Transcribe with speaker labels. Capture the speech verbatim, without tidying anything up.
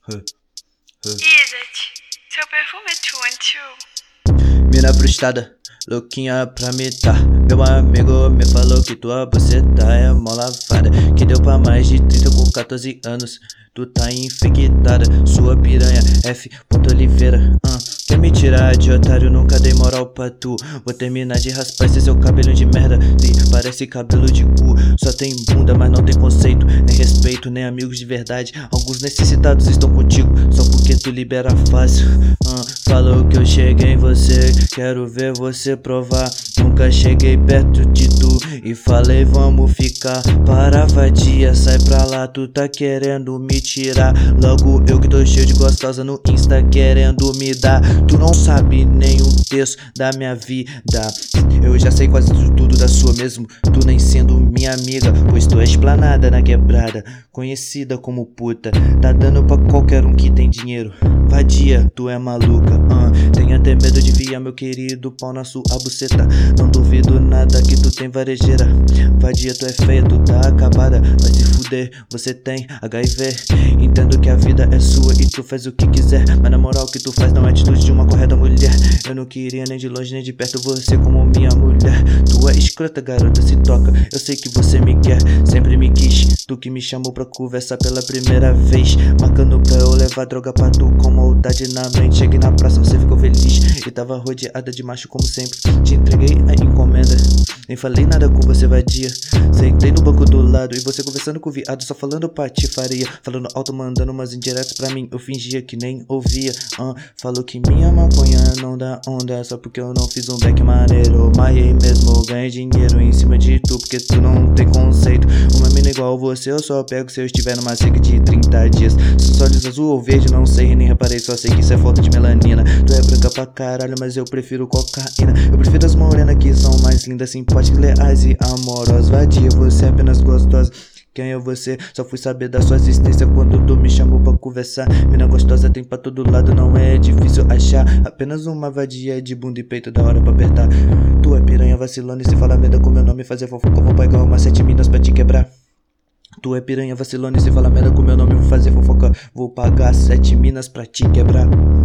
Speaker 1: Isaac, seu perfume é two and two.
Speaker 2: Mina frustrada, louquinha pra mitar. Meu amigo me falou que tua buceta é mó lavada, que deu pra mais de trinta com quatorze anos. Tu tá infectada, sua piranha F. Oliveira, uh. Quer me tirar de otário, nunca dei moral pra tu. Vou terminar de raspar esse seu cabelo de merda. Sim, parece cabelo de cu. Só tem bunda, mas não tem conceito, nem respeito, nem amigos de verdade. Alguns necessitados estão contigo só porque tu libera fácil. uh. Falou que eu cheguei em você, quero ver você provar. Nunca cheguei perto de tu e falei vamos ficar. Para vadia, sai pra lá, tu tá querendo me tirar. Logo eu que tô cheio de gostosa no Insta querendo me dar. Tu não sabe nem um terço da minha vida. Eu já sei quase tudo da sua mesmo, tu nem sendo minha amiga. Pois tu é esplanada na quebrada, conhecida como puta. Tá dando pra qualquer um que tem dinheiro. Vadia, tu é maluca, uh. Tem até medo de enfiar meu querido pau na sua buceta. Não duvido nada que tu tem varejeira. Vadia, tu é feia, tu tá acabada. Vai se fuder, você tem H I V. Entendo que a vida é sua e tu faz o que quiser, mas na moral o que tu faz não é atitude de uma correta mulher. Eu não queria nem de longe nem de perto você como minha mulher. Tu é escrota, garota, se toca. Eu sei que você me quer, sempre me quis. Tu que me chamou pra conversar pela primeira vez, marcando pra eu levar droga pra tu com maldade na mente. Cheguei na praça, você ficou feliz e tava rodeada de macho como sempre. Te entreguei a encomenda, nem falei nada com você, vadia. Sentei no banco do lado e você conversando com o viado, só falando patifaria, falando alto, mandando umas indiretas pra mim. Eu fingia que nem ouvia, uh. Falou que minha maconha não dá onda, só porque eu não fiz um back maneiro. Maiei mesmo, ganhei dinheiro em cima de tu, porque tu não tem conceito. Uma mina igual você eu só pego se eu estiver numa seca de trinta dias. Seus olhos azul ou verde, não sei, nem reparei, só sei que isso é falta de melanina. Tu é branca pra caralho, mas eu prefiro cocaína. Eu prefiro as morenas que são mais lindas, simpáticas, leais e amorosas. Vadia, você é apenas gostosa. Quem é você? Só fui saber da sua existência quando tu me chamou pra conversar. Mina gostosa tem pra todo lado, não é difícil achar. Apenas uma vadia de bunda e peito, da hora pra apertar. Tu é piranha vacilando e se fala merda com meu nome e fazer fofoca, vou pegar umas sete minas pra te quebrar. Tu é piranha vacilando e se fala merda com meu nome, vou fazer fofoca, vou pagar sete minas pra te quebrar.